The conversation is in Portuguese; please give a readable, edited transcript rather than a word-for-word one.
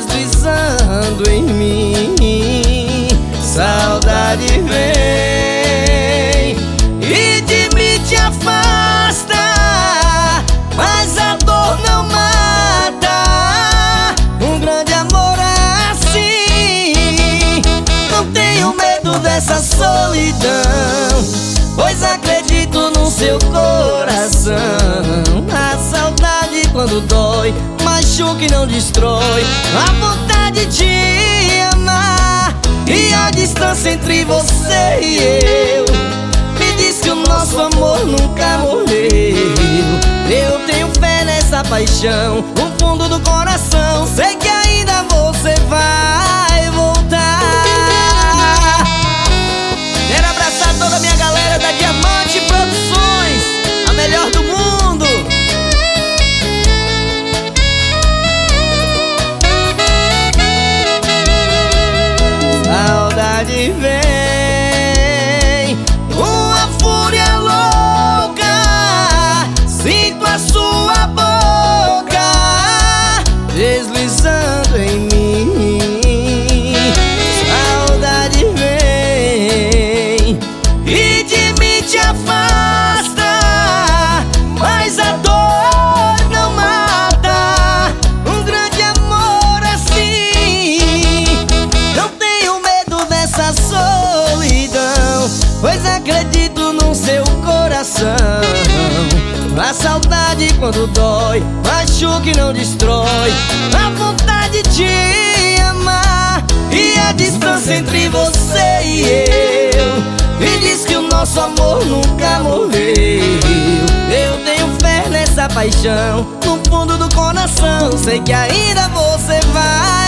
deslizando em mim. Saudade vem e de mim te afasta, mas a dor não mata. Um grande amor assim, não tenho medo dessa solidão, pois acredito no seu coração. A saudade quando dói, machuca e não destrói a vontade de amar. E a distância entre você e eu me diz que o nosso amor nunca morreu. Eu tenho fé nessa paixão, no fundo do coração, sei que ainda você vai voltar. Quero abraçar toda a minha galera da Diamante Produções, a melhor do mundo. Saudade vem, uma fúria louca, sinto a sua boca deslizando em mim. Saudade vem e de mim te afasta, mas a dor não mata. Um grande amor assim, não tenho medo dessa solidão, pois acredito no seu coração. A saudade quando dói, machuca e não destrói a vontade de amar. E a distância entre você e eu me diz que o nosso amor nunca morreu. Eu tenho fé nessa paixão, no fundo do coração, sei que ainda você vai